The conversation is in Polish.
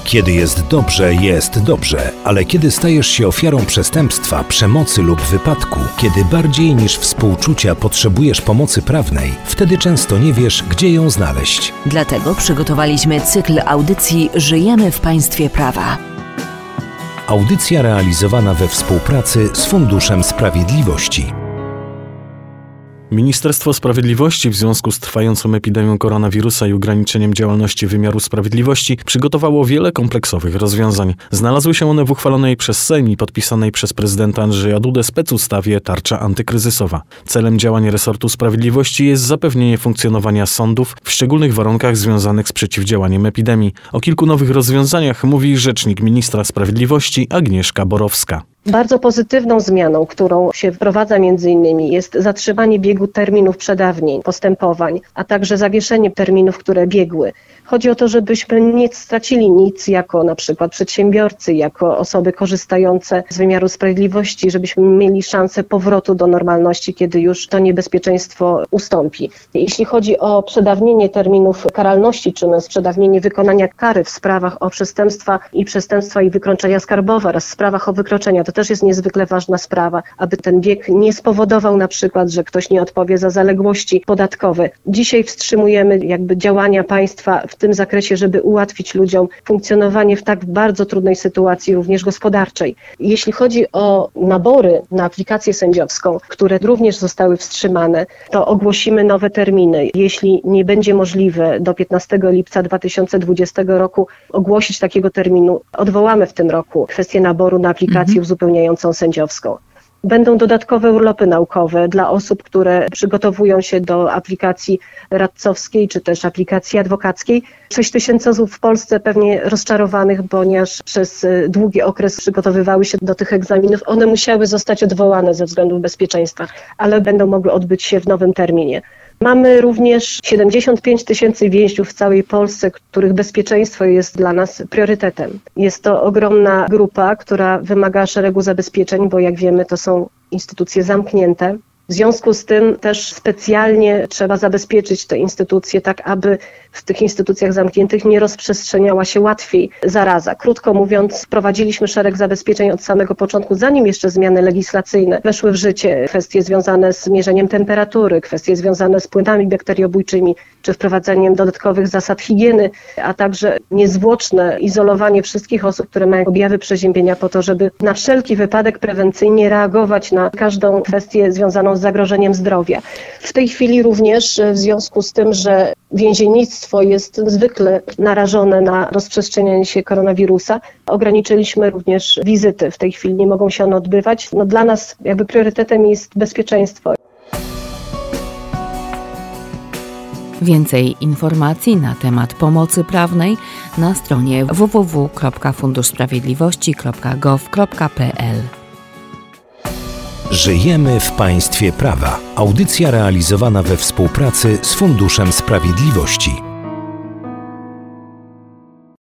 Kiedy jest dobrze, ale kiedy stajesz się ofiarą przestępstwa, przemocy lub wypadku, kiedy bardziej niż współczucia potrzebujesz pomocy prawnej, wtedy często nie wiesz, gdzie ją znaleźć. Dlatego przygotowaliśmy cykl audycji Żyjemy w państwie prawa. Audycja realizowana we współpracy z Funduszem Sprawiedliwości. Ministerstwo Sprawiedliwości w związku z trwającą epidemią koronawirusa i ograniczeniem działalności wymiaru sprawiedliwości przygotowało wiele kompleksowych rozwiązań. Znalazły się one w uchwalonej przez Sejm i podpisanej przez prezydenta Andrzeja Dudę specustawie Tarcza antykryzysowa. Celem działań resortu sprawiedliwości jest zapewnienie funkcjonowania sądów w szczególnych warunkach związanych z przeciwdziałaniem epidemii. O kilku nowych rozwiązaniach mówi rzecznik ministra sprawiedliwości Agnieszka Borowska. Bardzo pozytywną zmianą, którą się wprowadza m.in. jest zatrzymanie biegu terminów przedawnień, postępowań, a także zawieszenie terminów, które biegły. Chodzi o to, żebyśmy nie stracili nic jako na przykład przedsiębiorcy, jako osoby korzystające z wymiaru sprawiedliwości, żebyśmy mieli szansę powrotu do normalności, kiedy już to niebezpieczeństwo ustąpi. Jeśli chodzi o przedawnienie terminów karalności, czy przedawnienie wykonania kary w sprawach o przestępstwa i wykroczenia skarbowe oraz w sprawach o wykroczenia, to też jest niezwykle ważna sprawa, aby ten bieg nie spowodował na przykład, że ktoś nie odpowie za zaległości podatkowe. Dzisiaj wstrzymujemy działania państwa w tym zakresie, żeby ułatwić ludziom funkcjonowanie w tak bardzo trudnej sytuacji, również gospodarczej. Jeśli chodzi o nabory na aplikację sędziowską, które również zostały wstrzymane, to ogłosimy nowe terminy. Jeśli nie będzie możliwe do 15 lipca 2020 roku ogłosić takiego terminu, odwołamy w tym roku kwestię naboru na aplikację uzupełniającą sędziowską. Będą dodatkowe urlopy naukowe dla osób, które przygotowują się do aplikacji radcowskiej czy też aplikacji adwokackiej. 6 000 osób w Polsce pewnie rozczarowanych, ponieważ przez długi okres przygotowywały się do tych egzaminów. One musiały zostać odwołane ze względów bezpieczeństwa, ale będą mogły odbyć się w nowym terminie. Mamy również 75 000 więźniów w całej Polsce, których bezpieczeństwo jest dla nas priorytetem. Jest to ogromna grupa, która wymaga szeregu zabezpieczeń, bo jak wiemy, to są instytucje zamknięte. W związku z tym też specjalnie trzeba zabezpieczyć te instytucje tak, aby w tych instytucjach zamkniętych nie rozprzestrzeniała się łatwiej zaraza. Krótko mówiąc, wprowadziliśmy szereg zabezpieczeń od samego początku, zanim jeszcze zmiany legislacyjne weszły w życie. Kwestie związane z mierzeniem temperatury, kwestie związane z płynami bakteriobójczymi, czy wprowadzeniem dodatkowych zasad higieny, a także niezwłoczne izolowanie wszystkich osób, które mają objawy przeziębienia po to, żeby na wszelki wypadek prewencyjnie reagować na każdą kwestię związaną z zagrożeniem zdrowia. W tej chwili również w związku z tym, że więziennictwo jest zwykle narażone na rozprzestrzenianie się koronawirusa, ograniczyliśmy również wizyty. W tej chwili nie mogą się one odbywać. Dla nas priorytetem jest bezpieczeństwo. Więcej informacji na temat pomocy prawnej na stronie www.funduszsprawiedliwości.gov.pl. Żyjemy w państwie prawa. Audycja realizowana we współpracy z Funduszem Sprawiedliwości.